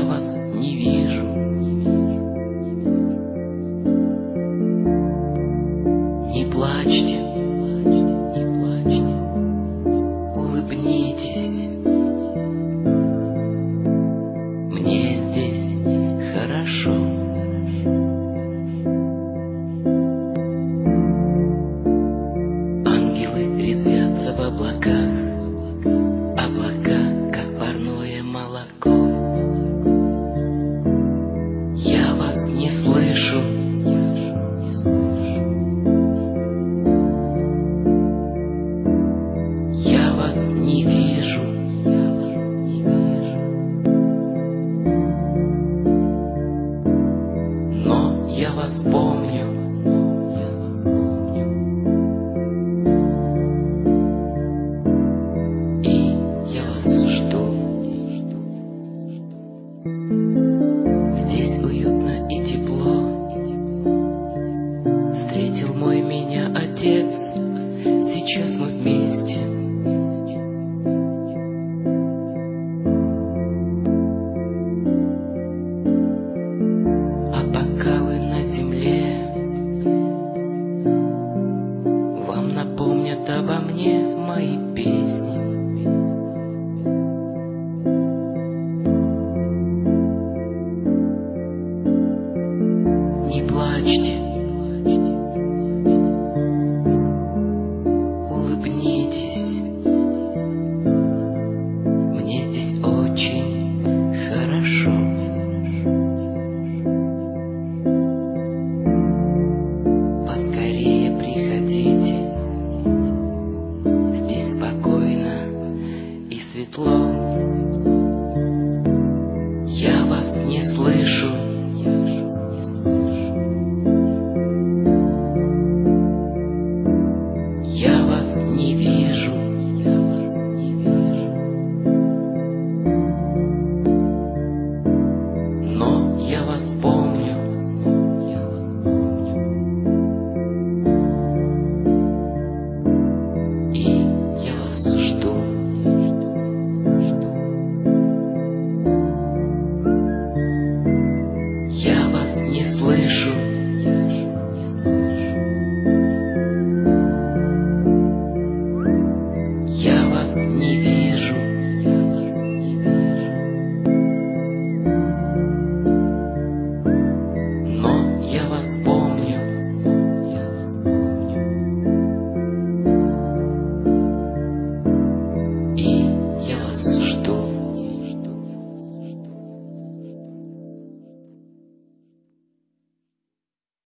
вас не вижу. Не плачьте, не плачьте, улыбнитесь. Мне здесь хорошо. Ангелы резвятся в облаках, облака, как парное молоко. Я вас не слышу. Я вас не вижу. Но я вас помню. И я вас жду. Здесь уютно и тепло. Встретил мой меня отец. Сейчас мы вместе. А бокалы на земле вам напомнят обо мне мои песни. Не плачьте.